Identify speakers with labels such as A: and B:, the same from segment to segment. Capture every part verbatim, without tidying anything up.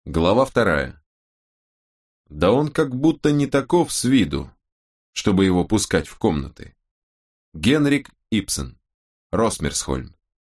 A: Глава вторая. Да он как будто не таков с виду, чтобы его пускать в комнаты. Генрик Ибсен. Росмерсхольм.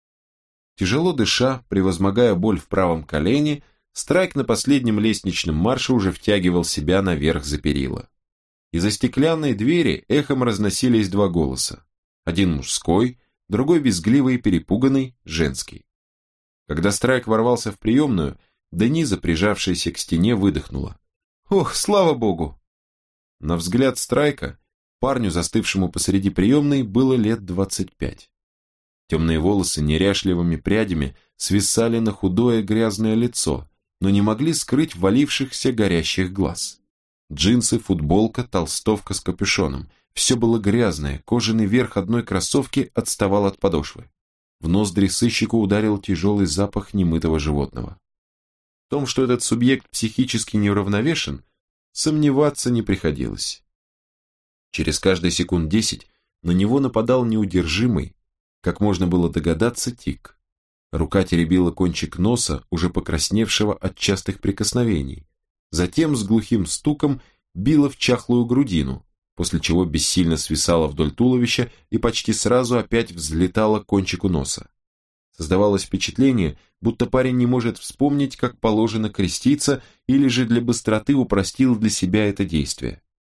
A: Тяжело дыша, превозмогая боль в правом колене, Страйк на последнем лестничном марше уже втягивал себя наверх за перила. Из-за стеклянной двери эхом разносились два голоса. Один мужской, другой визгливый и перепуганный, женский. Когда Страйк ворвался в приемную, Дениза, прижавшаяся к стене, выдохнула. «Ох, слава богу!» На взгляд Страйка, парню, застывшему посреди приемной, было лет двадцать пять. Темные волосы неряшливыми прядями свисали на худое грязное лицо, но не могли скрыть валившихся горящих глаз. Джинсы, футболка, толстовка с капюшоном. Все было грязное, кожаный верх одной кроссовки отставал от подошвы. В ноздри сыщику ударил тяжелый запах немытого животного. В том, что этот субъект психически неуравновешен, сомневаться не приходилось. Через каждые секунд десять на него нападал неудержимый, как можно было догадаться, тик. Рука теребила кончик носа, уже покрасневшего от частых прикосновений. Затем с глухим стуком била в чахлую грудину, после чего бессильно свисала вдоль туловища и почти сразу опять взлетала к кончику носа. Создавалось впечатление, будто парень не может вспомнить, как положено креститься, или же для быстроты упростил для себя это действие.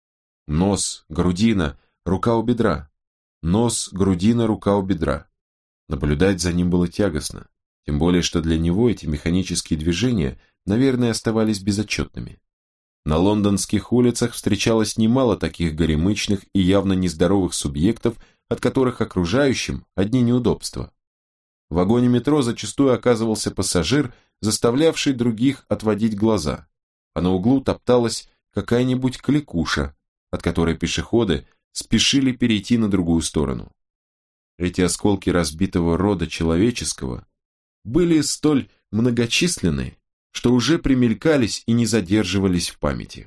A: Нос, грудина, рука у бедра. Нос, грудина, рука у бедра. Наблюдать за ним было тягостно, тем более, что для него эти механические движения, наверное, оставались безотчетными. На лондонских улицах встречалось немало таких горемычных и явно нездоровых субъектов, от которых окружающим одни неудобства. В вагоне метро зачастую оказывался пассажир, заставлявший других отводить глаза, а на углу топталась какая-нибудь кликуша, от которой пешеходы спешили перейти на другую сторону. Эти осколки разбитого рода человеческого были столь многочисленны, что уже примелькались и не задерживались в памяти.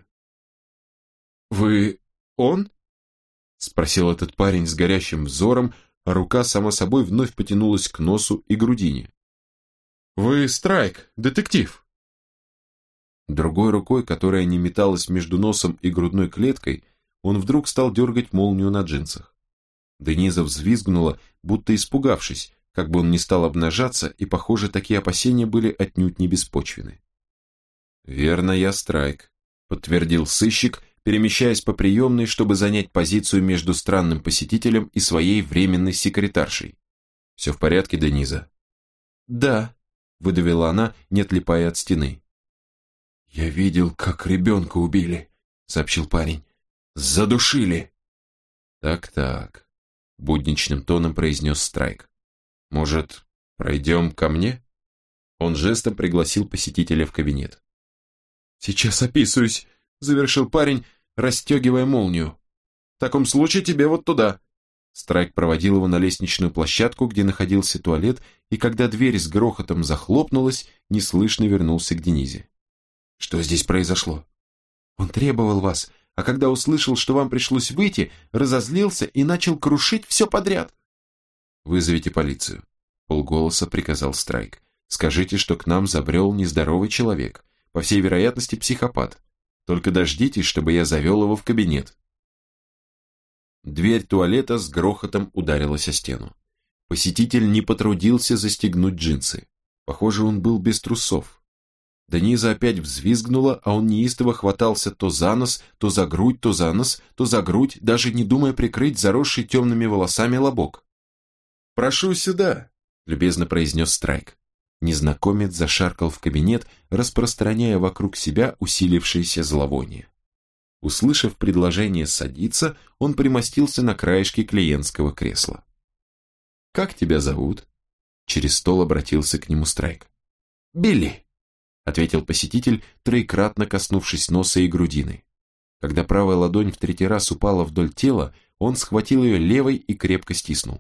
A: «Вы он?» – спросил этот парень с горящим взором, а рука сама собой вновь потянулась к носу и грудине. «Вы Страйк, детектив!» Другой рукой, которая не металась между носом и грудной клеткой, он вдруг стал дергать молнию на джинсах. Дениза взвизгнула, будто испугавшись, как бы он не стал обнажаться, и, похоже, такие опасения были отнюдь не беспочвены. «Верно, я Страйк», — подтвердил сыщик, перемещаясь по приемной, чтобы занять позицию между странным посетителем и своей временной секретаршей. «Все в порядке, Дениза?» «Да», — выдавила она, не отлипая от стены. «Я видел, как ребенка убили», — сообщил парень. «Задушили». «Так-так», — будничным тоном произнес Страйк. «Может, пройдем ко мне?» Он жестом пригласил посетителя в кабинет. «Сейчас описываюсь», — завершил парень, расстегивая молнию. «В таком случае тебе вот туда». Страйк проводил его на лестничную площадку, где находился туалет, и когда дверь с грохотом захлопнулась, неслышно вернулся к Денизе. «Что здесь произошло?» «Он требовал вас, а когда услышал, что вам пришлось выйти, разозлился и начал крушить все подряд». «Вызовите полицию», — полголоса приказал Страйк. «Скажите, что к нам забрел нездоровый человек, по всей вероятности психопат. Только дождитесь, чтобы я завел его в кабинет». Дверь туалета с грохотом ударилась о стену. Посетитель не потрудился застегнуть джинсы. Похоже, он был без трусов. Дениза опять взвизгнула, а он неистово хватался то за нос, то за грудь, то за нос, то за грудь, даже не думая прикрыть заросший темными волосами лобок. «Прошу сюда», — любезно произнес Страйк. Незнакомец зашаркал в кабинет, распространяя вокруг себя усилившееся зловоние. Услышав предложение садиться, он примостился на краешке клиентского кресла. «Как тебя зовут?» Через стол обратился к нему Страйк. «Билли», — ответил посетитель, троекратно коснувшись носа и грудины. Когда правая ладонь в третий раз упала вдоль тела, он схватил ее левой и крепко стиснул.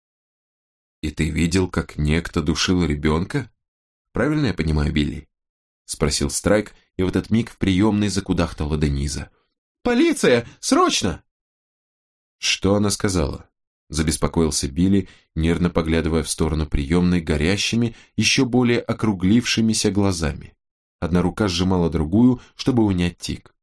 A: «И ты видел, как некто душил ребенка? Правильно я понимаю, Билли?» — спросил Страйк, и в этот миг в приемной закудахтала Дениза. «Полиция! Срочно!» «Что она сказала?» — забеспокоился Билли, нервно поглядывая в сторону приемной горящими, еще более округлившимися глазами. Одна рука сжимала другую, чтобы унять тик.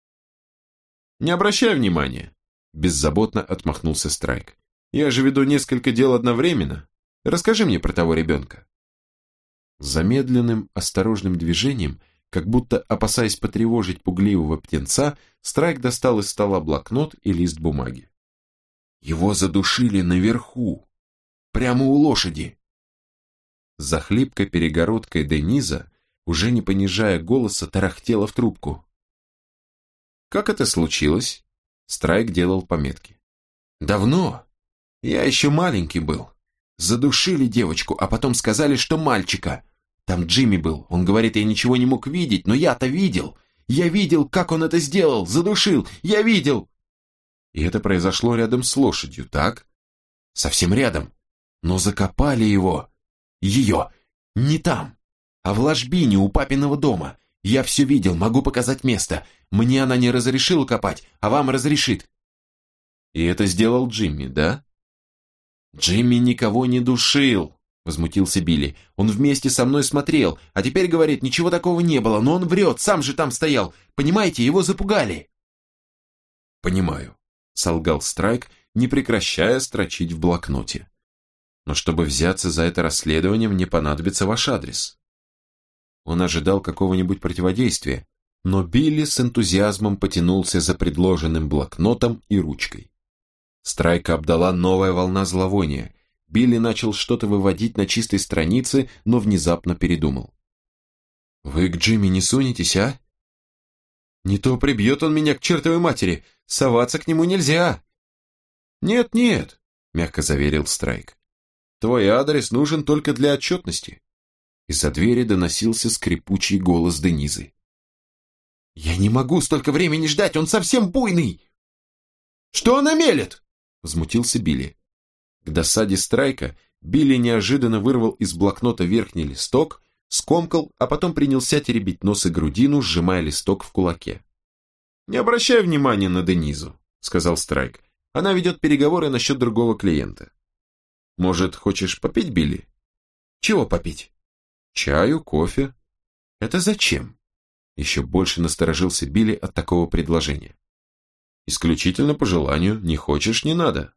A: «Не обращай внимания», – беззаботно отмахнулся Страйк. «Я же веду несколько дел одновременно. Расскажи мне про того ребенка». Замедленным, осторожным движением, как будто опасаясь потревожить пугливого птенца, Страйк достал из стола блокнот и лист бумаги. «Его задушили наверху, прямо у лошади». За хлипкой перегородкой Дениза, уже не понижая голоса, тарахтела в трубку. «Как это случилось?» Страйк делал пометки. «Давно. Я еще маленький был. Задушили девочку, а потом сказали, что мальчика. Там Джимми был. Он говорит, я ничего не мог видеть, но я-то видел. Я видел, как он это сделал. Задушил. Я видел». И это произошло рядом с лошадью, так? Совсем рядом. Но закопали его. Ее. Не там, а в ложбине у папиного дома. Я все видел, могу показать место. Мне она не разрешила копать, а вам разрешит. И это сделал Джимми, да? Джимми никого не душил, возмутился Билли. Он вместе со мной смотрел, а теперь говорит, ничего такого не было, но он врет, сам же там стоял. Понимаете, его запугали. Понимаю, солгал Страйк, не прекращая строчить в блокноте. Но чтобы взяться за это расследование, мне понадобится ваш адрес. Он ожидал какого-нибудь противодействия, но Билли с энтузиазмом потянулся за предложенным блокнотом и ручкой. Страйка обдала новая волна зловония. Билли начал что-то выводить на чистой странице, но внезапно передумал. «Вы к Джимми не сунетесь, а? Не то прибьет он меня к чертовой матери, соваться к нему нельзя». «Нет-нет», — мягко заверил Страйк. «Твой адрес нужен только для отчетности». Из-за двери доносился скрипучий голос Денизы. «Я не могу столько времени ждать, он совсем буйный!» «Что она мелет?» — возмутился Билли. К досаде Страйка Билли неожиданно вырвал из блокнота верхний листок, скомкал, а потом принялся теребить нос и грудину, сжимая листок в кулаке. «Не обращай внимания на Денизу», — сказал Страйк. «Она ведет переговоры насчет другого клиента». «Может, хочешь попить, Билли?» «Чего попить?» «Чаю, кофе». «Это зачем?» Еще больше насторожился Билли от такого предложения. «Исключительно по желанию, не хочешь, не надо».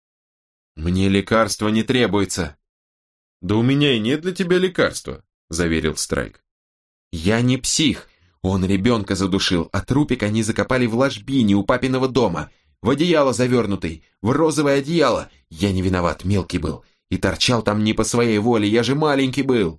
A: «Мне лекарства не требуется». «Да у меня и нет для тебя лекарства», заверил Страйк. «Я не псих. Он ребенка задушил, а трупик они закопали в ложбине у папиного дома, в одеяло завернутый, в розовое одеяло. Я не виноват, мелкий был, и торчал там не по своей воле, я же маленький был».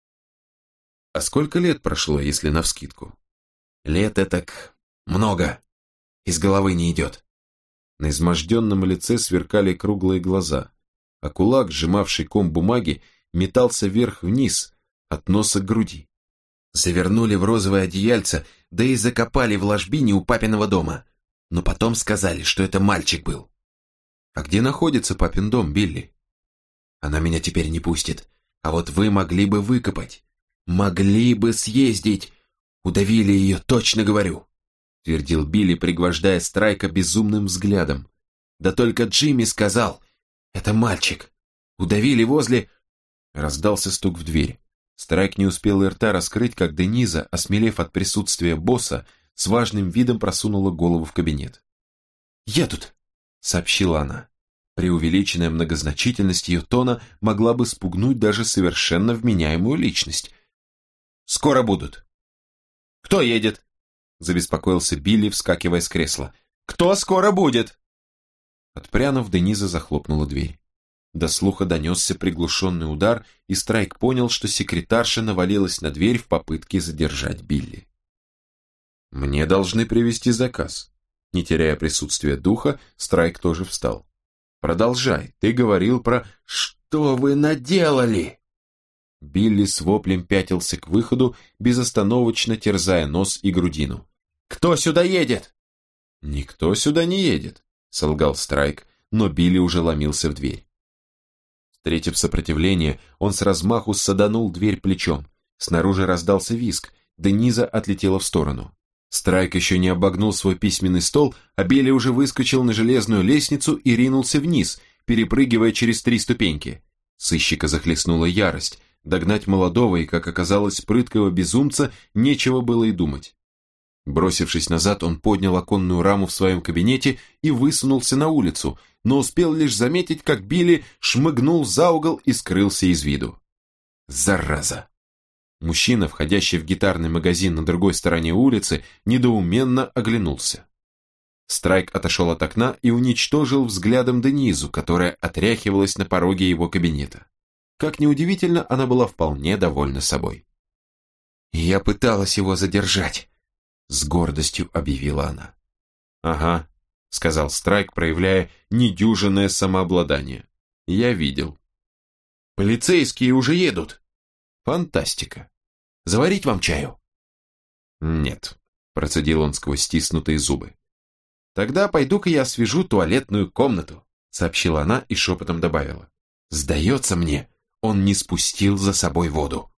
A: «А сколько лет прошло, если навскидку?» «Лет этак много. Из головы не идет». На изможденном лице сверкали круглые глаза, а кулак, сжимавший ком бумаги, метался вверх-вниз, от носа к груди. Завернули в розовое одеяльце, да и закопали в ложбине у папиного дома. Но потом сказали, что это мальчик был. «А где находится папин дом, Билли?» «Она меня теперь не пустит. А вот вы могли бы выкопать. Могли бы съездить. Удавили ее, точно говорю», твердил Билли, пригвождая Страйка безумным взглядом. «Да только Джимми сказал, это мальчик. Удавили возле...» Раздался стук в дверь. Страйк не успел и рта раскрыть, как Дениза, осмелев от присутствия босса, с важным видом просунула голову в кабинет. «Я тут», — сообщила она. Преувеличенная многозначительность ее тона могла бы спугнуть даже совершенно вменяемую личность. «Скоро будут». «Кто едет?» — забеспокоился Билли, вскакивая с кресла. «Кто скоро будет?» Отпрянув, Дениза захлопнула дверь. До слуха донесся приглушенный удар, и Страйк понял, что секретарша навалилась на дверь в попытке задержать Билли. «Мне должны привезти заказ». Не теряя присутствия духа, Страйк тоже встал. «Продолжай, ты говорил про...» «Что вы наделали?» Билли с воплем пятился к выходу, безостановочно терзая нос и грудину. «Кто сюда едет?» «Никто сюда не едет», — солгал Страйк, но Билли уже ломился в дверь. Встретив сопротивление, он с размаху саданул дверь плечом. Снаружи раздался визг, Дениза отлетела в сторону. Страйк еще не обогнул свой письменный стол, а Билли уже выскочил на железную лестницу и ринулся вниз, перепрыгивая через три ступеньки. Сыщика захлестнула ярость. догнать молодого и, как оказалось, прыткого безумца нечего было и думать. Бросившись назад, он поднял оконную раму в своем кабинете и высунулся на улицу, но успел лишь заметить, как Билли шмыгнул за угол и скрылся из виду. Зараза! Мужчина, входящий в гитарный магазин на другой стороне улицы, недоуменно оглянулся. Страйк отошел от окна и уничтожил взглядом Денизу, которая отряхивалась на пороге его кабинета. Как ни удивительно, она была вполне довольна собой. «Я пыталась его задержать», — с гордостью объявила она. «Ага», — сказал Страйк, проявляя недюжинное самообладание. «Я видел». «Полицейские уже едут». «Фантастика. Заварить вам чаю?» «Нет», — процедил он сквозь стиснутые зубы. «Тогда пойду-ка я освежу туалетную комнату», — сообщила она и шепотом добавила. «Сдается мне, он не спустил за собой воду».